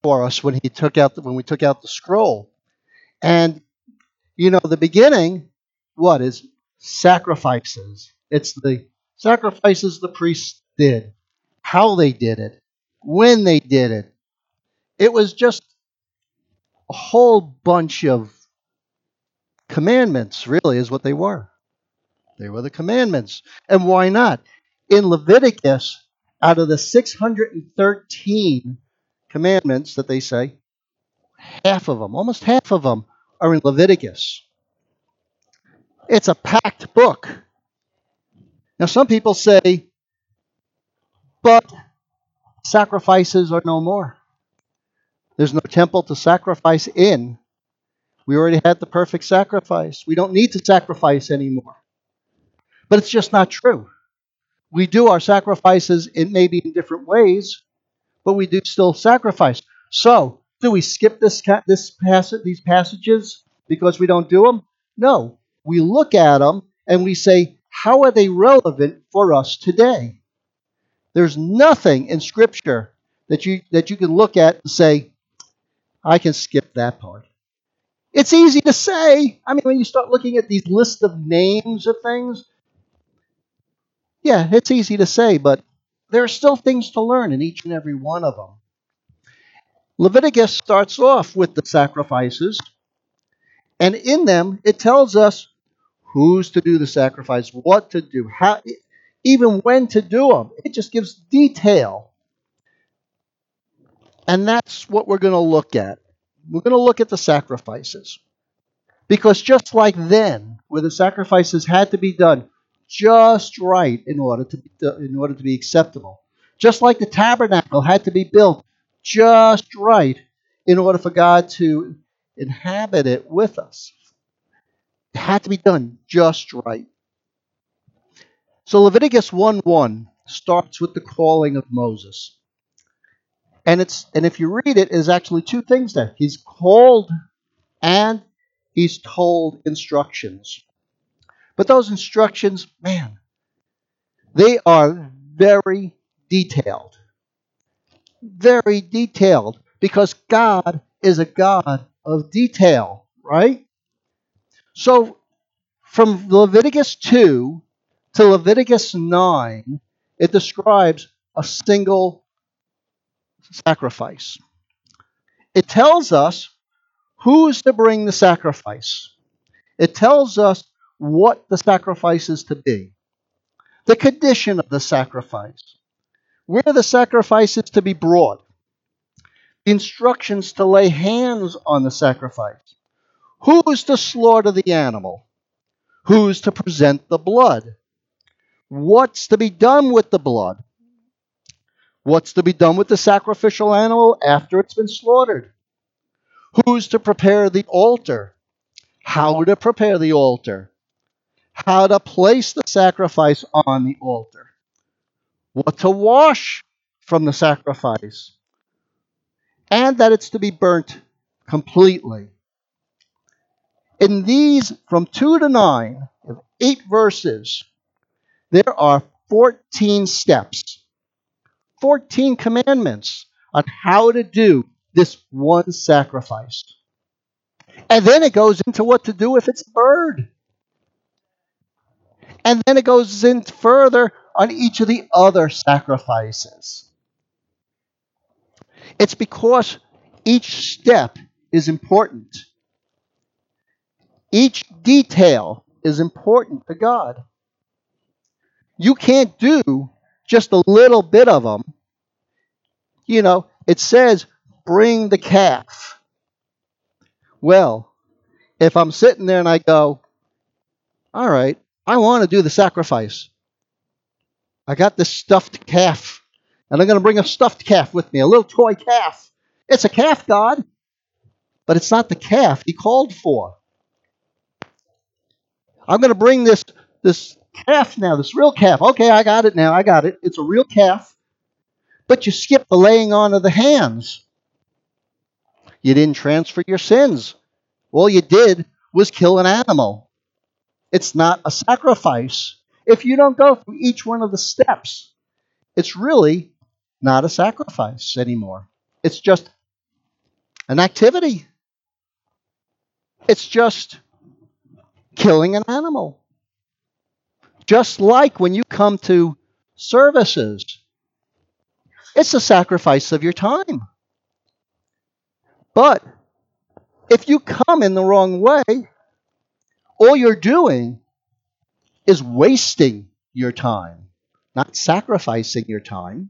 for us when when we took out the scroll. And the beginning, what is sacrifices? It's the sacrifices the priests did, how they did it, when they did it. It was just a whole bunch of commandments, really, is what they were. They were the commandments. And why not? In Leviticus, out of the 613 commandments that they say, half of them, almost half of them, are in Leviticus. It's a packed book. Now, some people say, but sacrifices are no more. There's no temple to sacrifice in. We already had the perfect sacrifice. We don't need to sacrifice anymore. But it's just not true. We do our sacrifices maybe in different ways, but we do still sacrifice. So, do we skip these passages because we don't do them? No. We look at them and we say, how are they relevant for us today? There's nothing in Scripture that you can look at and say, I can skip that part. It's easy to say. I mean, when you start looking at these lists of names of things, yeah, it's easy to say, but there are still things to learn in each and every one of them. Leviticus starts off with the sacrifices, and in them it tells us who's to do the sacrifice, what to do, how, even when to do them. It just gives detail. And that's what we're going to look at. We're going to look at the sacrifices. Because just like then, where the sacrifices had to be done just right in order to be acceptable, just like the tabernacle had to be built just right in order for God to inhabit it with us. It had to be done just right. So Leviticus 1:1 starts with the calling of Moses. And if you read it, there's actually two things there. He's called and he's told instructions. But those instructions, man, they are very detailed. Very detailed. Because God is a God of detail, right? So from Leviticus 2 to Leviticus 9, it describes a single sacrifice. It tells us who's to bring the sacrifice. It tells us what the sacrifice is to be, the condition of the sacrifice, where the sacrifice is to be brought, the instructions to lay hands on the sacrifice, who's to slaughter the animal, who's to present the blood, what's to be done with the blood, what's to be done with the sacrificial animal after it's been slaughtered, who's to prepare the altar, how to prepare the altar, how to place the sacrifice on the altar, what to wash from the sacrifice, and that it's to be burnt completely. In these, from 2 to 9, 8 verses, there are 14 steps, 14 commandments on how to do this one sacrifice. And then it goes into what to do if it's a bird. And then it goes in further on each of the other sacrifices. It's because each step is important. Each detail is important to God. You can't do just a little bit of them. It says, bring the calf. Well, if I'm sitting there and I go, all right, I want to do the sacrifice. I got this stuffed calf, and I'm going to bring a stuffed calf with me, a little toy calf. It's a calf, God, but it's not the calf He called for. I'm going to bring this calf now, this real calf. Okay, I got it now. I got it. It's a real calf. But you skipped the laying on of the hands. You didn't transfer your sins. All you did was kill an animal. It's not a sacrifice. If you don't go through each one of the steps, it's really not a sacrifice anymore. It's just an activity. It's just killing an animal. Just like when you come to services, it's a sacrifice of your time. But if you come in the wrong way, all you're doing is wasting your time, not sacrificing your time.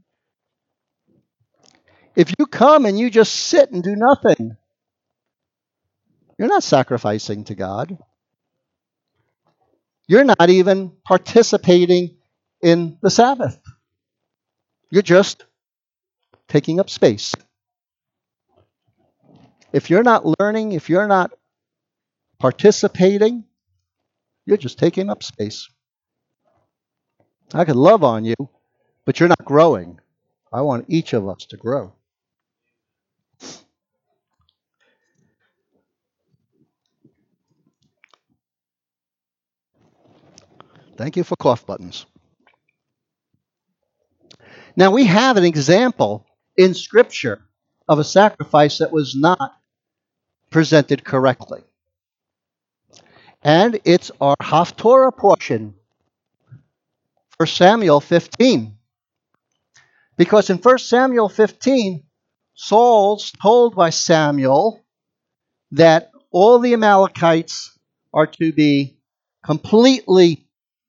If you come and you just sit and do nothing, you're not sacrificing to God. You're not even participating in the Sabbath. You're just taking up space. If you're not learning, if you're not participating, you're just taking up space. I could love on you, but you're not growing. I want each of us to grow. Thank you for cough buttons. Now, we have an example in Scripture of a sacrifice that was not presented correctly. And it's our Haftorah portion, 1 Samuel 15. Because in 1 Samuel 15, Saul's told by Samuel that all the Amalekites are to be completely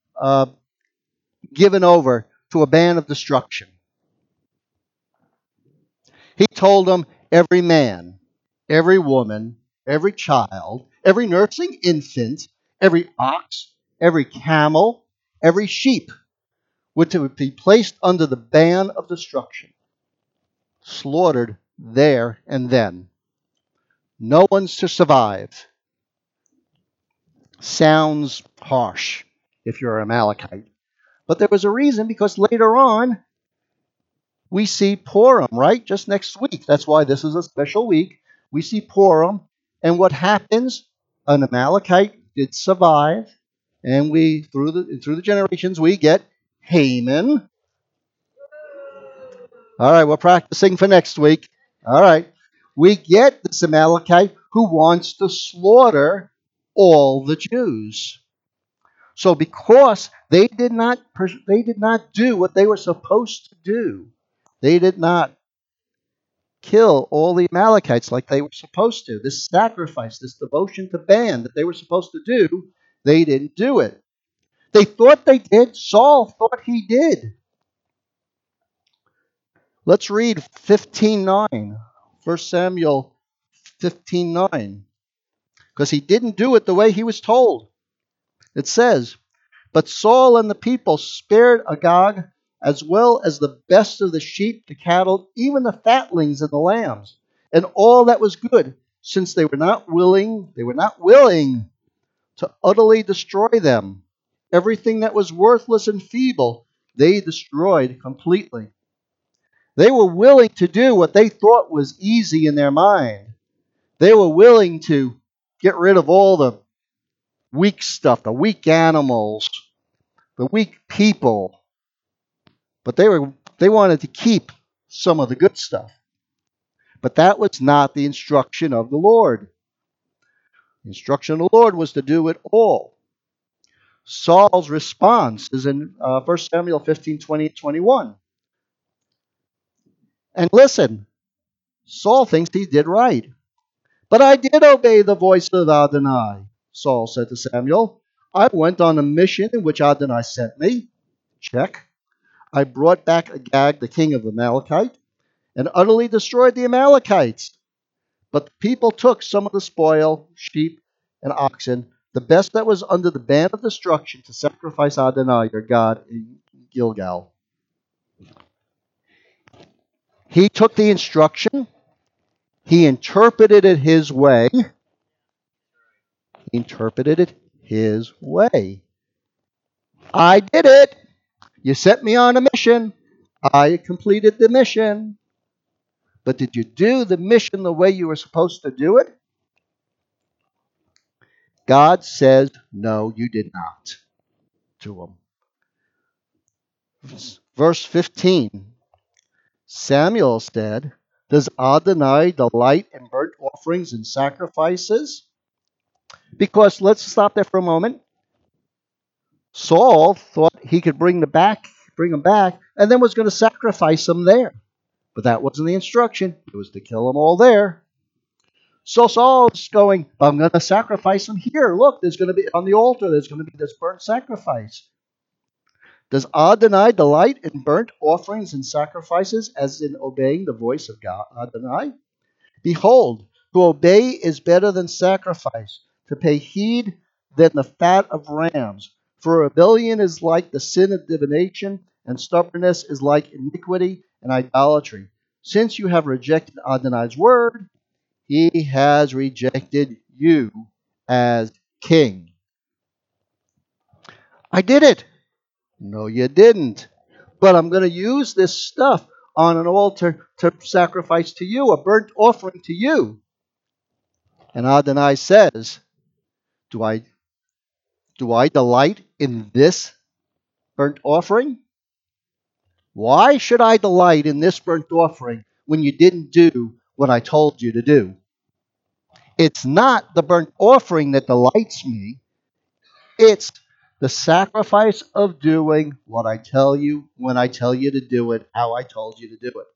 given over to a ban of destruction. He told them every man, every woman, every child, every nursing infant, every ox, every camel, every sheep would to be placed under the ban of destruction, slaughtered there and then. No one's to survive. Sounds harsh if you're an Amalekite. But there was a reason, because later on we see Purim, right? Just next week. That's why this is a special week. We see Purim, and what happens? An Amalekite did survive, and we through the generations we get Haman. All right, we're practicing for next week. All right, we get this Amalekite who wants to slaughter all the Jews. So because they did not do what they were supposed to do, they did not kill all the Amalekites like they were supposed to. This sacrifice, this devotion to Ban that they were supposed to do, they didn't do it. They thought they did. Saul thought he did. Let's read 15:9. 1 Samuel 15:9. Because he didn't do it the way he was told. It says, "But Saul and the people spared Agag as well as the best of the sheep, the cattle, even the fatlings and the lambs, and all that was good, since they were not willing to utterly destroy them. Everything that was worthless and feeble, they destroyed completely." They were willing to do what they thought was easy in their mind. They were willing to get rid of all the weak stuff, the weak animals, the weak people. But they wanted to keep some of the good stuff. But that was not the instruction of the Lord. The instruction of the Lord was to do it all. Saul's response is in 1 Samuel 15:20-21. And listen, Saul thinks he did right. "But I did obey the voice of Adonai," Saul said to Samuel. "I went on a mission in which Adonai sent me." Check. "I brought back Agag, the king of Amalekite, and utterly destroyed the Amalekites. But the people took some of the spoil, sheep and oxen, the best that was under the ban of destruction, to sacrifice Adonai, your God, in Gilgal." He took the instruction. He interpreted it his way. "I did it. You sent me on a mission. I completed the mission. But did you do the mission the way you were supposed to do it?" God says, "No, you did not," to him. Verse 15. Samuel said, "Does Adonai delight in burnt offerings and sacrifices. Because let's stop there for a moment. Saul thought he could bring them back, and then was going to sacrifice them there. But that wasn't the instruction. It was to kill them all there. So Saul's going, I'm going to sacrifice them here. Look, there's going to be on the altar, there's going to be this burnt sacrifice. Does Adonai delight in burnt offerings and sacrifices as in obeying the voice of God, Adonai? Behold, to obey is better than sacrifice, to pay heed than the fat of rams. For rebellion is like the sin of divination, and stubbornness is like iniquity and idolatry. Since you have rejected Adonai's word, he has rejected you as king. I did it. No, you didn't. But I'm going to use this stuff on an altar to sacrifice to you, a burnt offering to you. And Adonai says, Do I delight in this burnt offering? Why should I delight in this burnt offering when you didn't do what I told you to do? It's not the burnt offering that delights me. It's the sacrifice of doing what I tell you when I tell you to do it, how I told you to do it.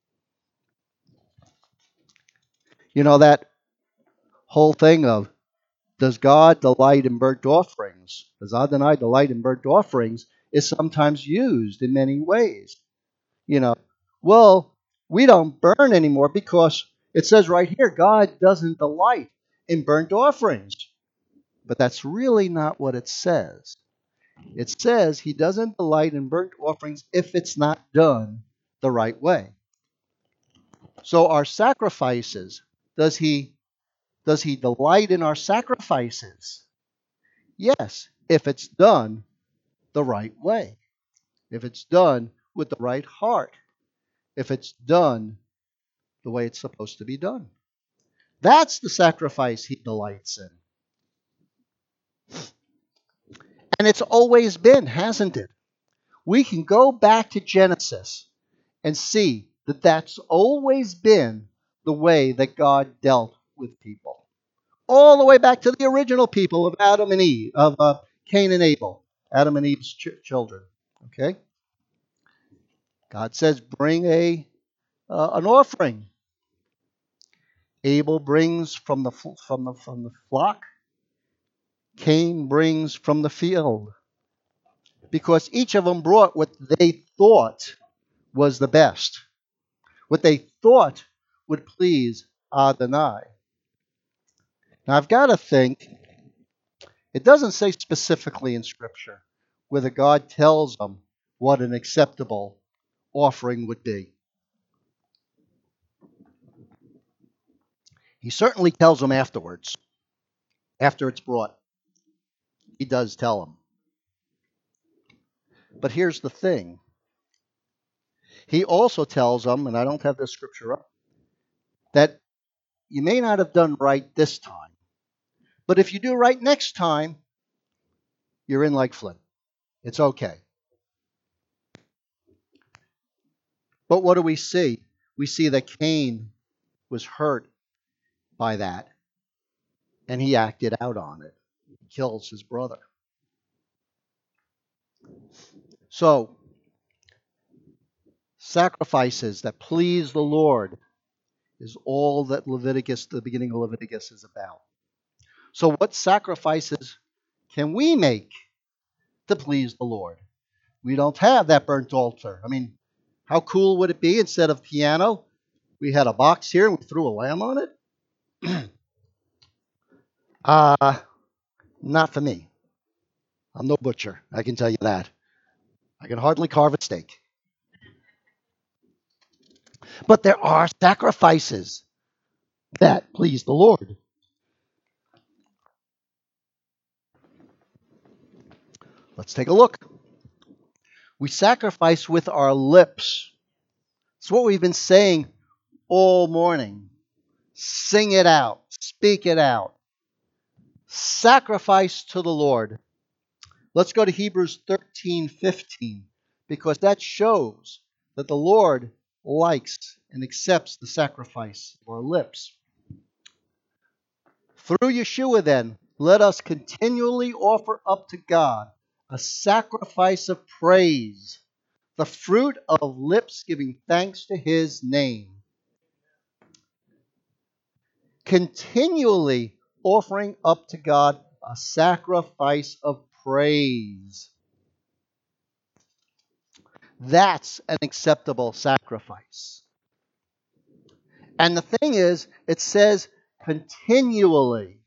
You know, that whole thing of, does God delight in burnt offerings? Does Adonai delight in burnt offerings? Is sometimes used in many ways. You know, well, we don't burn anymore because it says right here, God doesn't delight in burnt offerings. But that's really not what it says. It says he doesn't delight in burnt offerings if it's not done the right way. So our sacrifices, does he delight in our sacrifices? Yes, if it's done the right way. If it's done with the right heart. If it's done the way it's supposed to be done. That's the sacrifice he delights in. And it's always been, hasn't it? We can go back to Genesis and see that that's always been the way that God dealt with people. All the way back to the original people of Adam and Eve, of Cain and Abel, Adam and Eve's children. Okay? God says, bring an offering. Abel brings from the flock. Cain brings from the field. Because each of them brought what they thought was the best, what they thought would please Adonai. Now I've got to think, it doesn't say specifically in Scripture whether God tells them what an acceptable offering would be. He certainly tells them afterwards, after it's brought. He does tell them. But here's the thing. He also tells them, and I don't have this scripture up, that you may not have done right this time, but if you do right next time, you're in like Flint. It's okay. But what do we see? We see that Cain was hurt by that, and he acted out on it. He kills his brother. So, sacrifices that please the Lord is all that the beginning of Leviticus is about. So what sacrifices can we make to please the Lord? We don't have that burnt altar. I mean, how cool would it be instead of piano, we had a box here and we threw a lamb on it? Not for me. I'm no butcher, I can tell you that. I can hardly carve a steak. But there are sacrifices that please the Lord. Let's take a look. We sacrifice with our lips. It's what we've been saying all morning. Sing it out. Speak it out. Sacrifice to the Lord. Let's go to Hebrews 13:15, because that shows that the Lord likes and accepts the sacrifice of our lips. Through Yeshua, then, let us continually offer up to God a sacrifice of praise, the fruit of lips giving thanks to his name. Continually offering up to God a sacrifice of praise. That's an acceptable sacrifice. And the thing is, it says continually,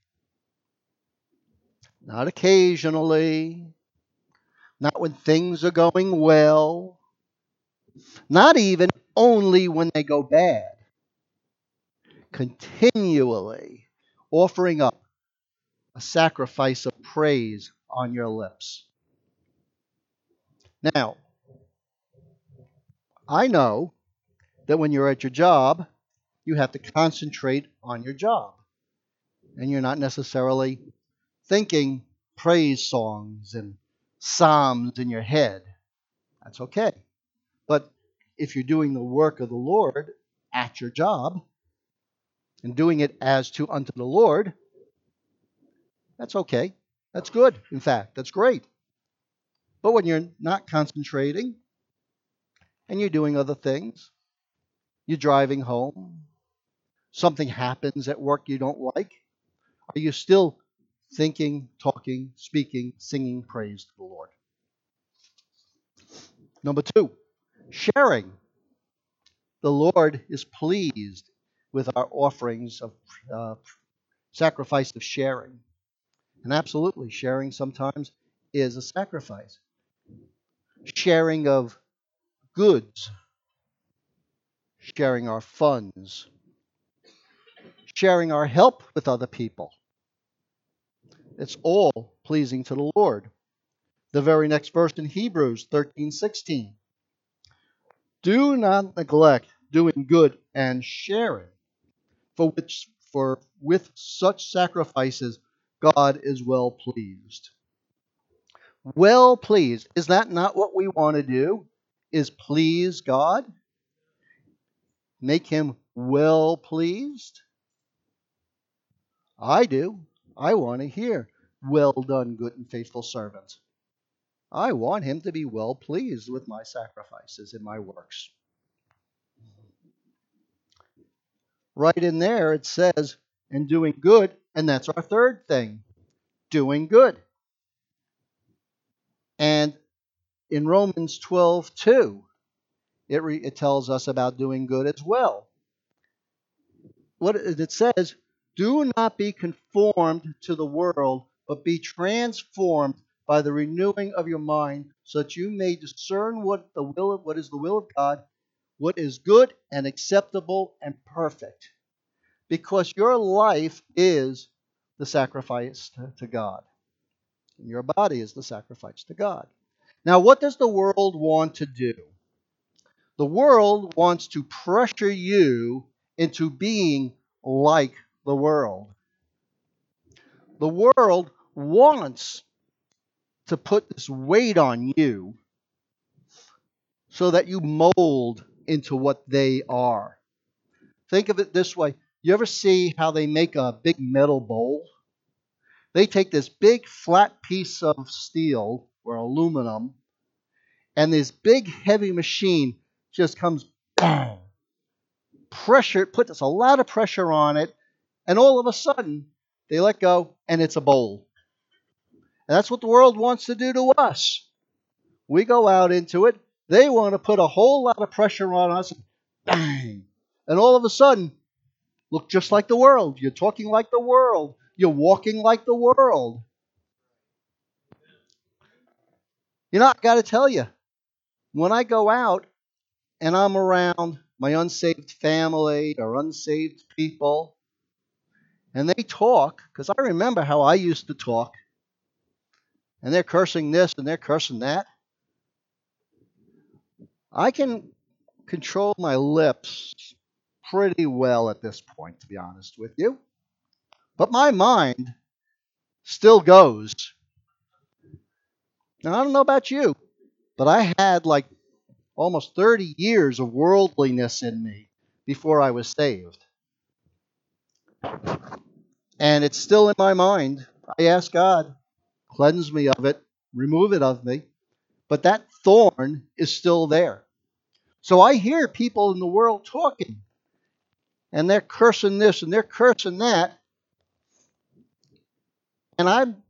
not occasionally, not when things are going well, not even only when they go bad. Continually offering up a sacrifice of praise on your lips. Now, I know that when you're at your job, you have to concentrate on your job. And you're not necessarily thinking praise songs and psalms in your head. That's okay. But if you're doing the work of the Lord at your job and doing it as to unto the Lord, that's okay. That's good. In fact, that's great. But when you're not concentrating and you're doing other things, you're driving home, something happens at work you don't like, are you still thinking, talking, speaking, singing praise to the Lord? Number 2, sharing. The Lord is pleased with our offerings of sacrifice of sharing. And absolutely, sharing sometimes is a sacrifice. Sharing of goods, sharing our funds, sharing our help with other people. It's all pleasing to the Lord. The very next verse in Hebrews 13:16. Do not neglect doing good and sharing, for with such sacrifices God is well pleased. Well pleased. Is that not what we want to do? Is please God? Make him well pleased? I do. I want to hear, well done, good and faithful servant. I want him to be well pleased with my sacrifices and my works. Right in there it says, and doing good, and that's our third thing, doing good. And in Romans 12:2, it tells us about doing good as well. What it says, do not be conformed to the world, but be transformed by the renewing of your mind, so that you may discern what is the will of God, what is good and acceptable and perfect. Because your life is the sacrifice to God. And your body is the sacrifice to God. Now, what does the world want to do? The world wants to pressure you into being like the world. The world wants to put this weight on you so that you mold into what they are. Think of it this way. You ever see how they make a big metal bowl? They take this big flat piece of steel or aluminum, and this big heavy machine just comes bang, pressure, puts a lot of pressure on it, and all of a sudden they let go and it's a bowl. And that's what the world wants to do to us. We go out into it, they want to put a whole lot of pressure on us, bang, and all of a sudden look just like the world. You're talking like the world. You're walking like the world. You know, I've got to tell you, when I go out and I'm around my unsaved family or unsaved people, and they talk, because I remember how I used to talk, and they're cursing this and they're cursing that, I can control my lips pretty well at this point, to be honest with you. But my mind still goes. Now, I don't know about you, but I had like almost 30 years of worldliness in me before I was saved. and it's still in my mind, I ask God, cleanse me of it, remove it of me. But that thorn is still there. So I hear people in the world talking, and they're cursing this and they're cursing that. And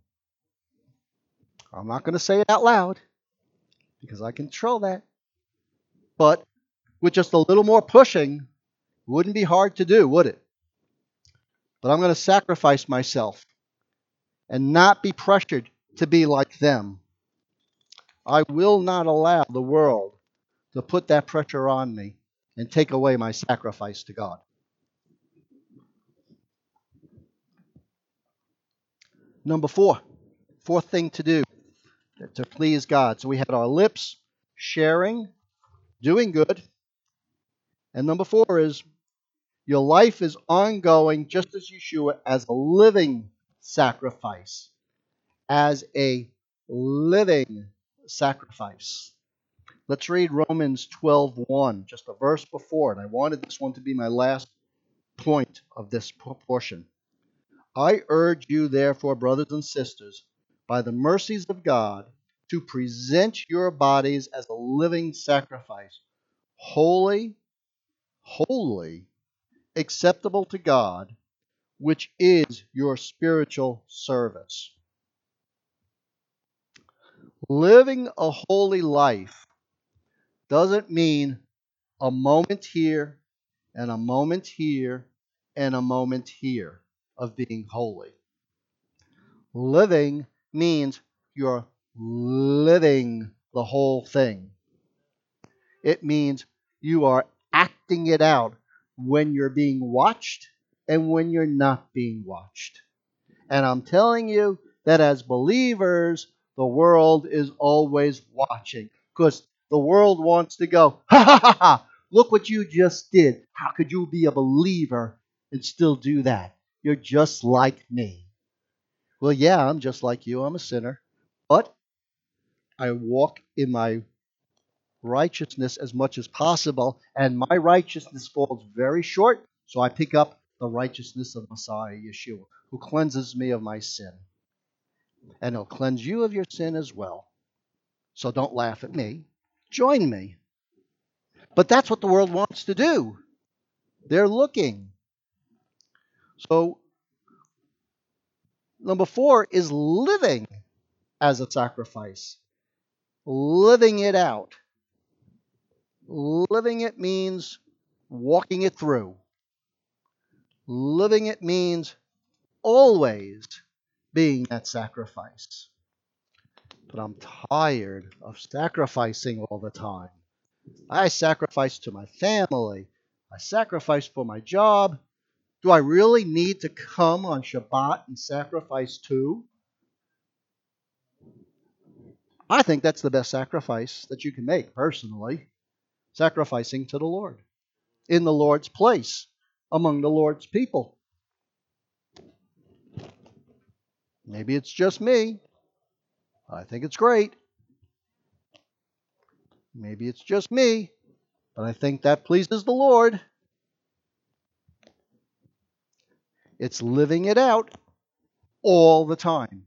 I'm not going to say it out loud because I control that. But with just a little more pushing, wouldn't be hard to do, would it? But I'm going to sacrifice myself and not be pressured to be like them. I will not allow the world to put that pressure on me and take away my sacrifice to God. Number fourth thing to do to please God. So we had our lips, sharing, doing good. And number 4 is your life is ongoing just as Yeshua as a living sacrifice. As a living sacrifice. Let's read Romans 12:1, just a verse before it. I wanted this one to be my last point of this portion. I urge you, therefore, brothers and sisters, by the mercies of God, to present your bodies as a living sacrifice, holy, acceptable to God, which is your spiritual service. Living a holy life doesn't mean a moment here and a moment here and a moment here of being holy. Living means you're living the whole thing. It means you are acting it out when you're being watched and when you're not being watched. And I'm telling you that as believers, the world is always watching because the world wants to go, ha ha ha ha, look what you just did. How could you be a believer and still do that? You're just like me. Well, yeah, I'm just like you. I'm a sinner. But I walk in my righteousness as much as possible, and my righteousness falls very short, so I pick up the righteousness of Messiah Yeshua, who cleanses me of my sin. And he'll cleanse you of your sin as well. So don't laugh at me. Join me. But that's what the world wants to do. They're looking. So, number 4 is living as a sacrifice. Living it out. Living it means walking it through. Living it means always being that sacrifice. But I'm tired of sacrificing all the time. I sacrifice to my family. I sacrifice for my job. Do I really need to come on Shabbat and sacrifice too? I think that's the best sacrifice that you can make personally. Sacrificing to the Lord. In the Lord's place. Among the Lord's people. Maybe it's just me. I think it's great. Maybe it's just me. But I think that pleases the Lord. It's living it out all the time.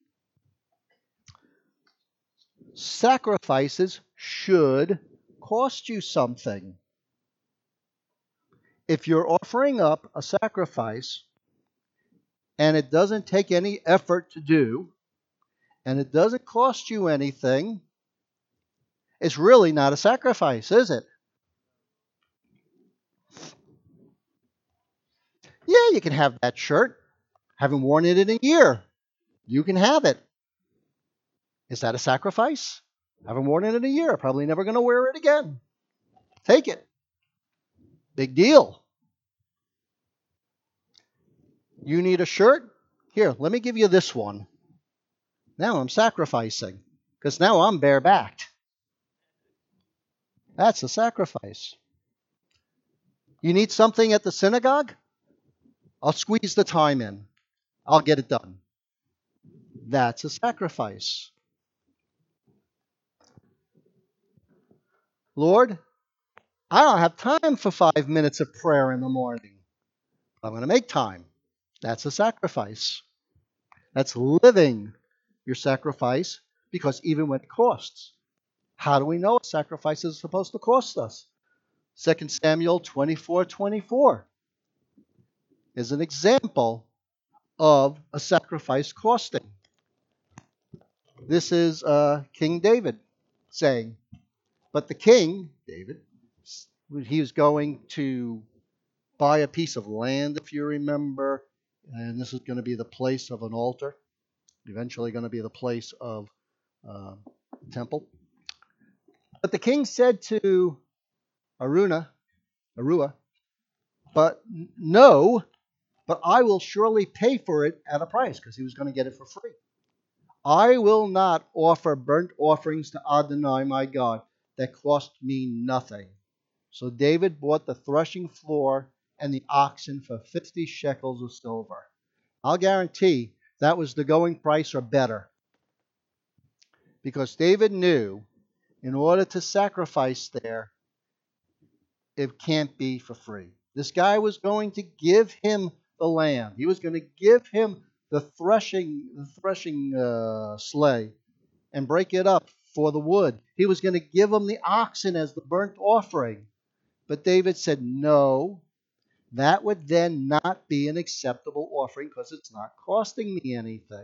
Sacrifices should cost you something. If you're offering up a sacrifice and it doesn't take any effort to do, and it doesn't cost you anything, it's really not a sacrifice, is it? Yeah, you can have that shirt. Haven't worn it in a year. You can have it. Is that a sacrifice? Haven't worn it in a year. Probably never going to wear it again. Take it. Big deal. You need a shirt? Here, let me give you this one. Now I'm sacrificing because now I'm barebacked. That's a sacrifice. You need something at the synagogue? I'll squeeze the time in. I'll get it done. That's a sacrifice. Lord, I don't have time for 5 minutes of prayer in the morning. I'm going to make time. That's a sacrifice. That's living your sacrifice, because even when it costs. How do we know a sacrifice is supposed to cost us? 2 Samuel 24:24 is an example of a sacrifice costing. This is King David saying, but the king, David, he was going to buy a piece of land, if you remember, and this is going to be the place of an altar, eventually going to be the place of uh, temple. But the king said to Arua, but no, but I will surely pay for it at a price, because he was going to get it for free. I will not offer burnt offerings to Adonai my God that cost me nothing. So David bought the threshing floor and the oxen for 50 shekels of silver. I'll guarantee that was the going price or better, because David knew in order to sacrifice there, it can't be for free. This guy was going to give him the land. He was going to give him the threshing sleigh and break it up for the wood. He was going to give him the oxen as the burnt offering. But David said, no, that would then not be an acceptable offering, because it's not costing me anything.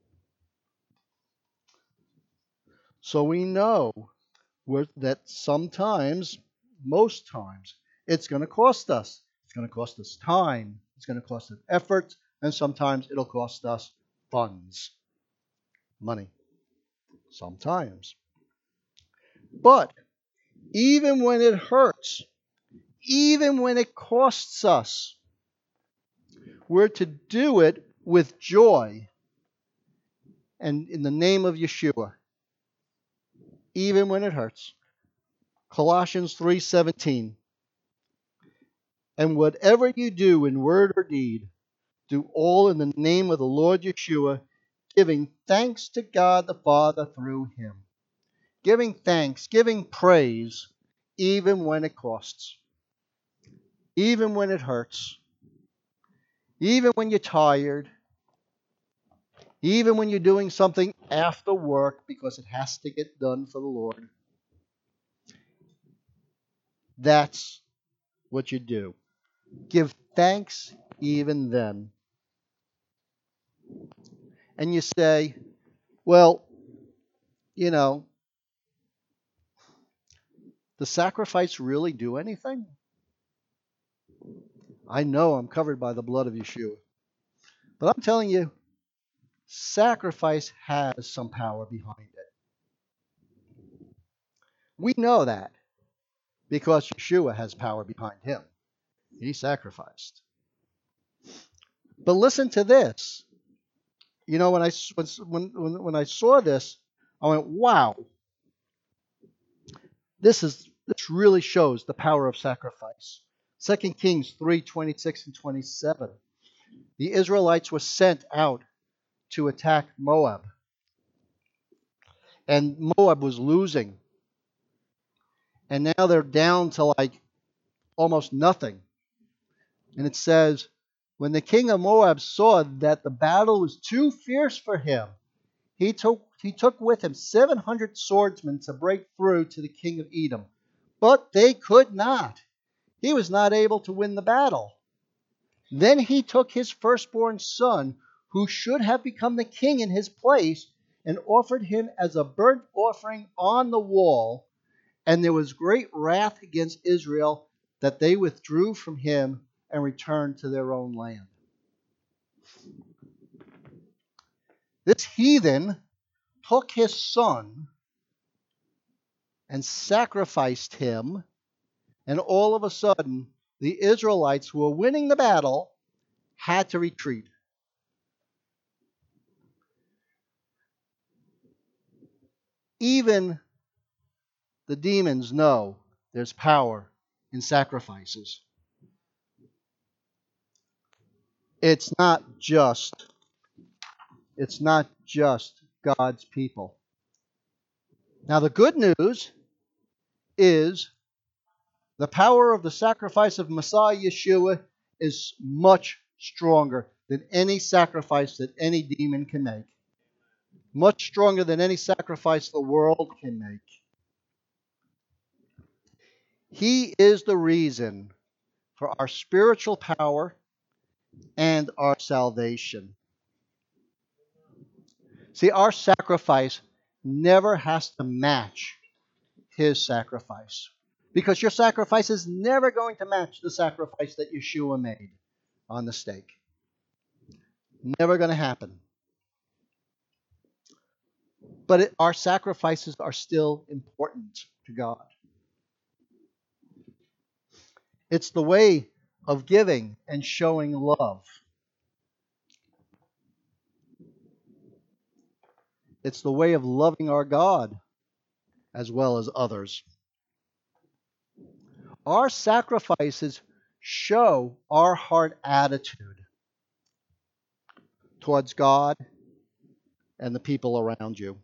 So we know that sometimes, most times, it's going to cost us. It's going to cost us time. It's going to cost us effort. And sometimes it'll cost us funds, money. Sometimes. But even when it hurts, even when it costs us, we're to do it with joy and in the name of Yeshua, even when it hurts. Colossians 3:17. And whatever you do in word or deed, do all in the name of the Lord Yeshua, giving thanks to God the Father through him. Giving thanks, giving praise, even when it costs, even when it hurts, even when you're tired, even when you're doing something after work because it has to get done for the Lord. That's what you do. Give thanks even then. And you say, well, does sacrifice really do anything? I know I'm covered by the blood of Yeshua. But I'm telling you, sacrifice has some power behind it. We know that because Yeshua has power behind him. He sacrificed. But listen to this. When I saw this, I went, "Wow! This really shows the power of sacrifice." 2 Kings 3:26 and 27. The Israelites were sent out to attack Moab, and Moab was losing, and now they're down to like almost nothing. And it says, when the king of Moab saw that the battle was too fierce for him, he took with him 700 swordsmen to break through to the king of Edom. But they could not. He was not able to win the battle. Then he took his firstborn son, who should have become the king in his place, and offered him as a burnt offering on the wall. And there was great wrath against Israel, that they withdrew from him and returned to their own land. This heathen took his son and sacrificed him, and all of a sudden, the Israelites who were winning the battle had to retreat. Even the demons know there's power in sacrifices. It's not just God's people. Now the good news is the power of the sacrifice of Messiah Yeshua is much stronger than any sacrifice that any demon can make. Much stronger than any sacrifice the world can make. He is the reason for our spiritual power and our salvation. See, our sacrifice never has to match his sacrifice. Because your sacrifice is never going to match the sacrifice that Yeshua made on the stake. Never going to happen. But our sacrifices are still important to God. It's the way of giving and showing love. It's the way of loving our God as well as others. Our sacrifices show our heart attitude towards God and the people around you.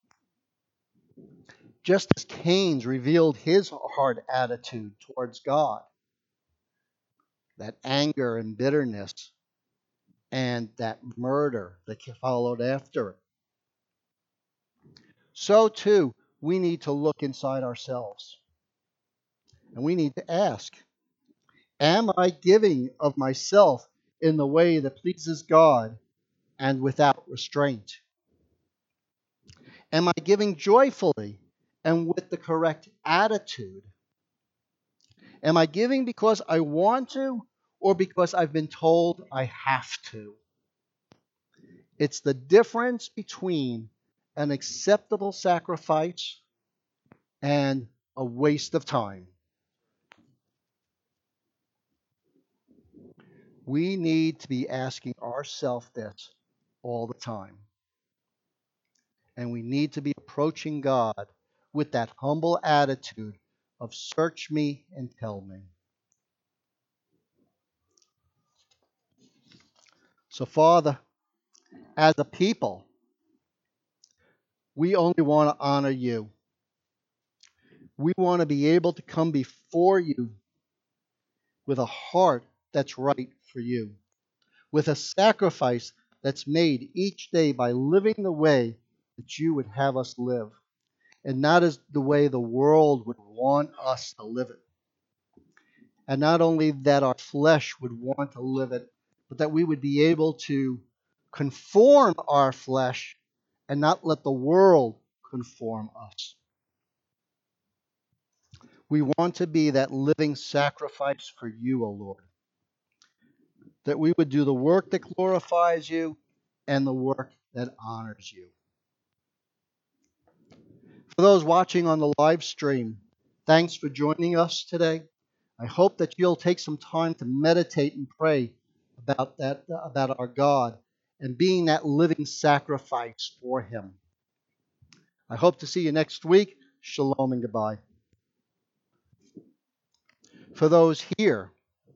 Just as Cain's revealed his heart attitude towards God, that anger and bitterness and that murder that followed after it. So too, we need to look inside ourselves. And we need to ask, am I giving of myself in the way that pleases God and without restraint? Am I giving joyfully and with the correct attitude? Am I giving because I want to or because I've been told I have to? It's the difference between an acceptable sacrifice and a waste of time. We need to be asking ourselves this all the time. And we need to be approaching God with that humble attitude of search me and tell me. So, Father, as a people, we only want to honor you. We want to be able to come before you with a heart that's right for you, with a sacrifice that's made each day by living the way that you would have us live, and not as the way the world would want us to live it. And not only that our flesh would want to live it, but that we would be able to conform our flesh and not let the world conform us. We want to be that living sacrifice for you, O Lord. That we would do the work that glorifies you and the work that honors you. For those watching on the live stream, thanks for joining us today. I hope that you'll take some time to meditate and pray about our God and being that living sacrifice for him. I hope to see you next week. Shalom and goodbye. For those here,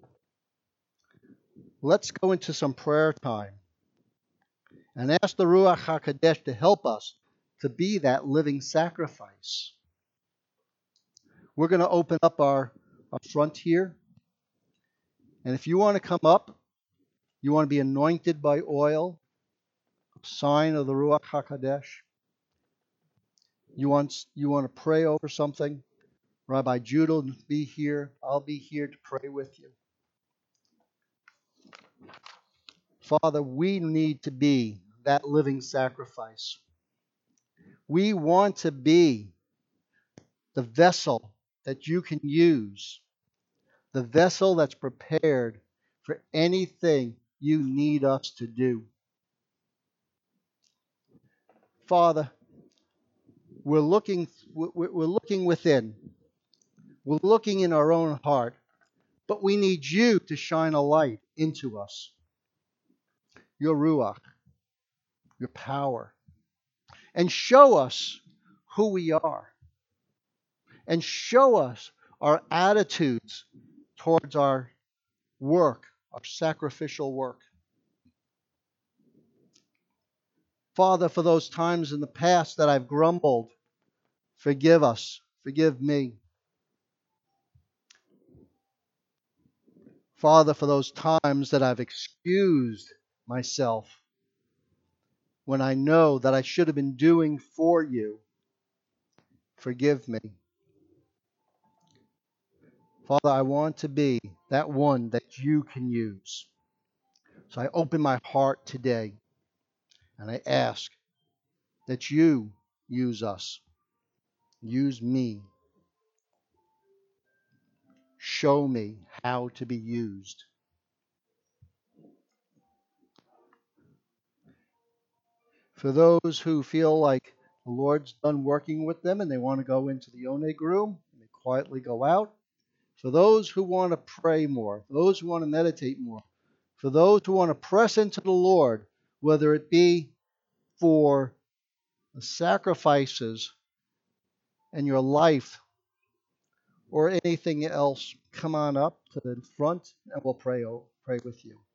let's go into some prayer time and ask the Ruach HaKodesh to help us to be that living sacrifice. We're going to open up our front here. And if you want to come up, you want to be anointed by oil, a sign of the Ruach HaKodesh. You want to pray over something, Rabbi Judah will be here. I'll be here to pray with you. Father, we need to be that living sacrifice. We want to be the vessel that you can use, the vessel that's prepared for anything you need us to do. Father, we're looking within. We're looking in our own heart, but we need you to shine a light into us. Your Ruach, your power, and show us who we are, and show us our attitudes towards our work, our sacrificial work. Father, for those times in the past that I've grumbled, forgive us, forgive me. Father, for those times that I've excused myself when I know that I should have been doing for you. Forgive me. Father, I want to be that one that you can use. So I open my heart today and I ask that you use us. Use me. Show me how to be used. For those who feel like the Lord's done working with them and they want to go into the Oneg room and they quietly go out. For those who want to pray more, for those who want to meditate more, for those who want to press into the Lord, whether it be for the sacrifices in your life or anything else, come on up to the front and we'll pray with you.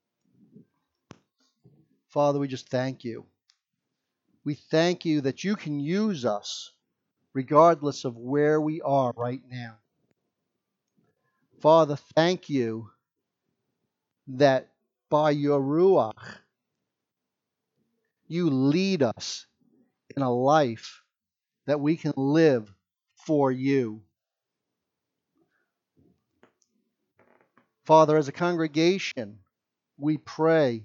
Father, we just thank you. We thank you that you can use us regardless of where we are right now. Father, thank you that by your Ruach, you lead us in a life that we can live for you. Father, as a congregation, we pray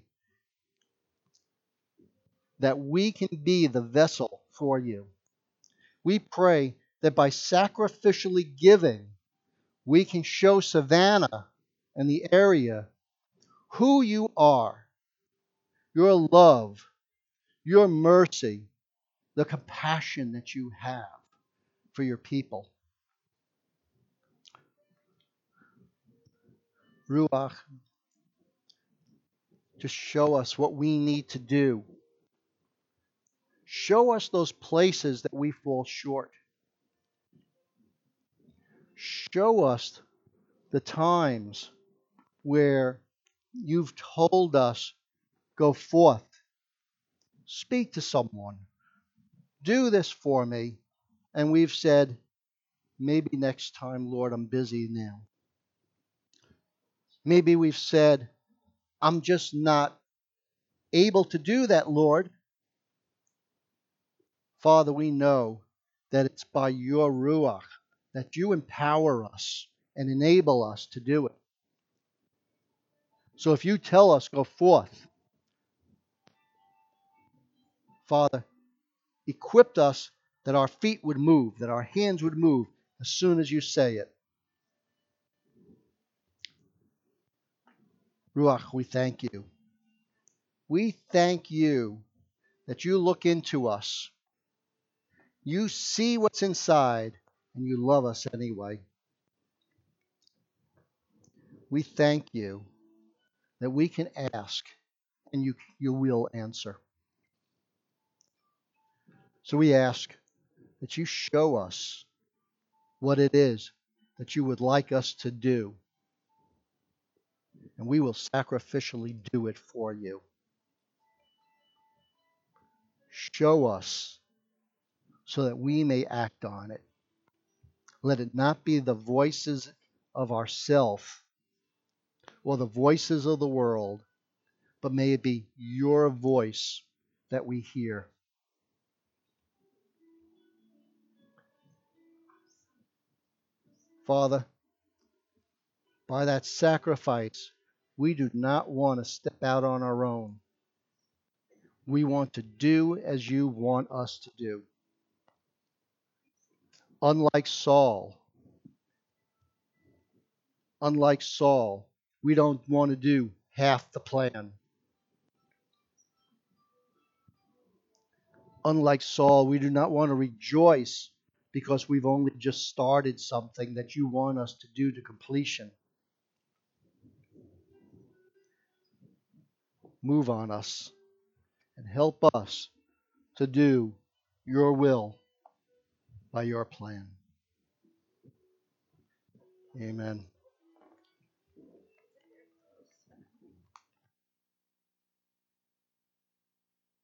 that we can be the vessel for you. We pray that by sacrificially giving, we can show Savannah and the area who you are, your love, your mercy, the compassion that you have for your people. Ruach, just show us what we need to do. Show us those places that we fall short. Show us the times where you've told us, go forth, speak to someone, do this for me. And we've said, maybe next time, Lord, I'm busy now. Maybe we've said, I'm just not able to do that, Lord. Father, we know that it's by your Ruach that you empower us and enable us to do it. So if you tell us, go forth, Father, equip us that our feet would move, that our hands would move as soon as you say it. Ruach, we thank you. We thank you that you look into us. You see what's inside and you love us anyway. We thank you that we can ask and you will answer. So we ask that you show us what it is that you would like us to do, and we will sacrificially do it for you. Show us so that we may act on it. Let it not be the voices of ourself or the voices of the world, but may it be your voice that we hear. Father, by that sacrifice, we do not want to step out on our own. We want to do as you want us to do. Unlike Saul, we don't want to do half the plan. Unlike Saul, we do not want to rejoice because we've only just started something that you want us to do to completion. Move on us and help us to do your will by your plan. Amen.